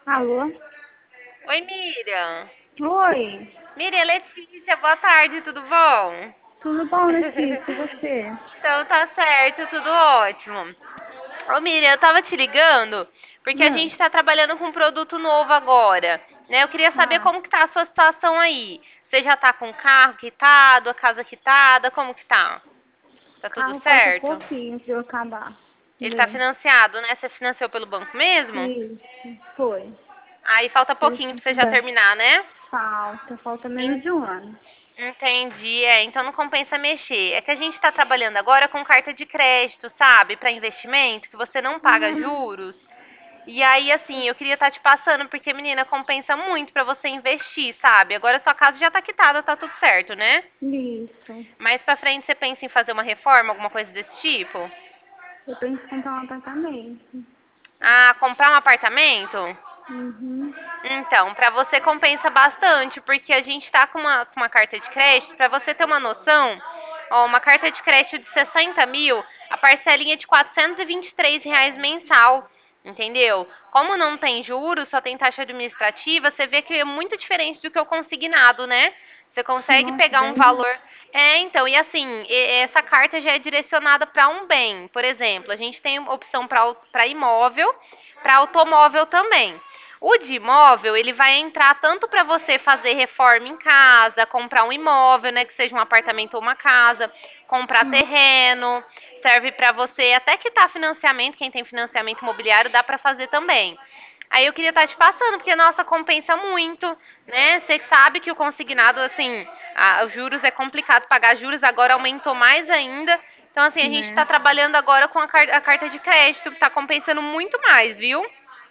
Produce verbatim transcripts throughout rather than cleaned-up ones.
Alô? Oi, Miriam. Oi, Miriam, é Letícia, boa tarde, tudo bom? tudo bom, Letícia? E você? Então tá certo, tudo ótimo. Ô, Miriam, eu tava te ligando porque a Hum. gente tá trabalhando com um produto novo agora, né? Eu queria saber Ah, como que tá a sua situação aí. Você já tá com o carro quitado, a casa quitada, como que tá? Tá tudo carro falta certo? pouquinho pra eu acabar. Ele tá Né? financiado, né? Você financiou pelo banco mesmo? Isso, foi. Aí falta pouquinho pra você já Precisa. terminar, né? Falta, falta menos de um ano. Entendi, é, então não compensa mexer. É que a gente está trabalhando agora com carta de crédito, sabe, para investimento, que você não paga Ah, juros. E aí, assim, eu queria estar te passando, porque, menina, compensa muito para você investir, sabe? Agora sua casa já tá quitada, tá tudo certo, né? isso. Mais pra frente você pensa em fazer uma reforma, alguma coisa desse tipo? Eu tenho que comprar um apartamento. Ah, comprar um apartamento? Uhum. Então, para você compensa bastante, porque a gente está com uma, com uma carta de crédito, para você ter uma noção, ó, uma carta de crédito de sessenta mil, a parcelinha é de quatrocentos e vinte e três reais mensal, entendeu? Como não tem juros, só tem taxa administrativa, você vê que é muito diferente do que o consignado, né? Você consegue Nossa, pegar um bem. valor. É, então, e assim, e- essa carta já é direcionada para um bem. Por exemplo, a gente tem opção para imóvel, para automóvel também. O de imóvel, ele vai entrar tanto para você fazer reforma em casa, comprar um imóvel, né, que seja um apartamento ou uma casa, comprar Hum. terreno, serve para você até quitar financiamento, quem tem financiamento imobiliário dá para fazer também. Aí eu queria estar te passando, porque nossa, compensa muito, né? Você sabe que o consignado, assim, a, os juros é complicado pagar juros, agora aumentou mais ainda. Então, assim, a gente está Né? trabalhando agora com a, car a carta de crédito, que está compensando muito mais, viu?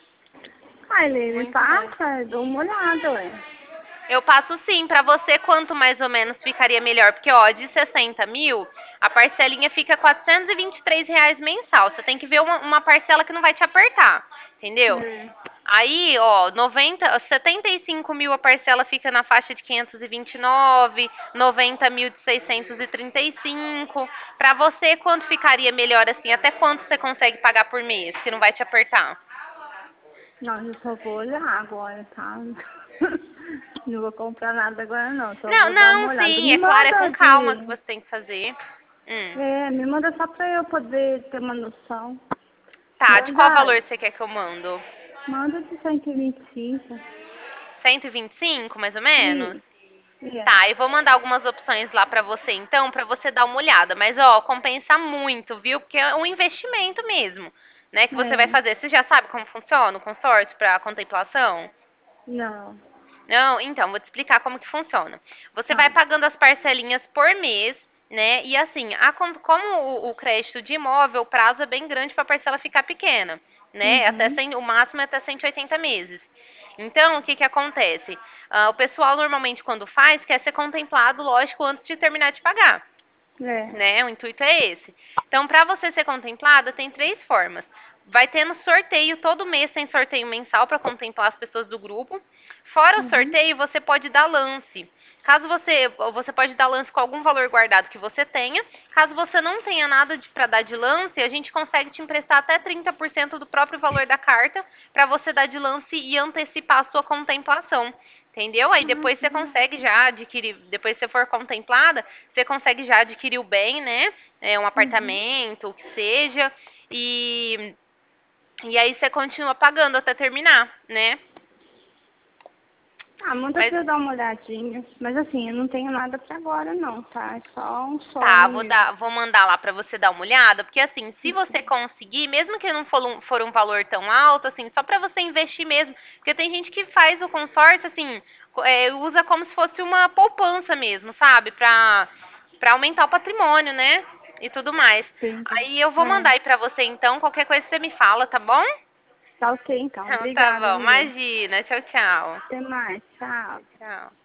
Ai, Lê, me Muito mais. passa, dou uma olhada, ué. Eu passo sim, pra você quanto mais ou menos ficaria melhor? Porque, ó, de sessenta mil, a parcelinha fica quatrocentos e vinte e três reais mensal. Você tem que ver uma, uma parcela que não vai te apertar, entendeu? Né? Aí, ó, noventa, setenta e cinco mil a parcela fica na faixa de quinhentos e vinte e nove, noventa mil de seiscentos e trinta e cinco. Pra você, quanto ficaria melhor assim? Até quanto você consegue pagar por mês, que não vai te apertar? Não, eu só vou olhar agora, tá? Não vou comprar nada agora não, só Não, vou dar uma não, olhada. sim, Me é claro, é com manda calma que de. você tem que fazer. Hum. É, me manda só pra eu poder ter uma noção. Tá, de qual Manda, valor você quer que eu mando? manda de cento e vinte e cinco. cento e vinte e cinco, mais ou menos? Isso. É. Tá, eu vou mandar algumas opções lá pra você então, pra você dar uma olhada. Mas ó, compensa muito, viu? Porque é um investimento mesmo, né, que você vai É. fazer. Você já sabe como funciona o consórcio pra contemplação? Não. Não, então, vou te explicar como que funciona. Você vai Tá. pagando as parcelinhas por mês, né? E assim, a con- como o, o crédito de imóvel, o prazo é bem grande para a parcela ficar pequena, né? Até Uhum. cem, o máximo é até cento e oitenta meses. Então, o que que acontece? Ah, o pessoal normalmente quando faz quer ser contemplado, lógico, antes de terminar de pagar, É. né? O intuito é esse. Então, para você ser contemplada, tem três formas. Vai tendo sorteio, todo mês tem sorteio mensal para contemplar as pessoas do grupo. Fora o Uhum. sorteio, você pode dar lance. Caso você, você pode dar lance com algum valor guardado que você tenha. Caso você não tenha nada para dar de lance, a gente consegue te emprestar até trinta por cento do próprio valor da carta para você dar de lance e antecipar a sua contemplação. Entendeu? Aí depois você Uhum. consegue já adquirir, depois que você for contemplada, você consegue já adquirir o bem, né? É, um Uhum. apartamento, o que seja, e, e aí você continua pagando até terminar, né? Ah, manda Mas pra eu dar uma olhadinha. Mas assim, eu não tenho nada pra agora não, tá? É só um tá, sonho vou meu. dar, vou mandar lá pra você dar uma olhada, porque assim, se você conseguir, mesmo que não for um, for um valor tão alto, assim, só pra você investir mesmo, porque tem gente que faz o consórcio, assim, co- é, usa como se fosse uma poupança mesmo, sabe? Pra, pra aumentar o patrimônio, né? E tudo mais. Entendi. Aí eu vou mandar É. aí pra você então, qualquer coisa você me fala, tá bom? Tá ok então. Então tá Obrigada, bom, viu? imagina, tchau, tchau. Até mais. Tchau. Tchau.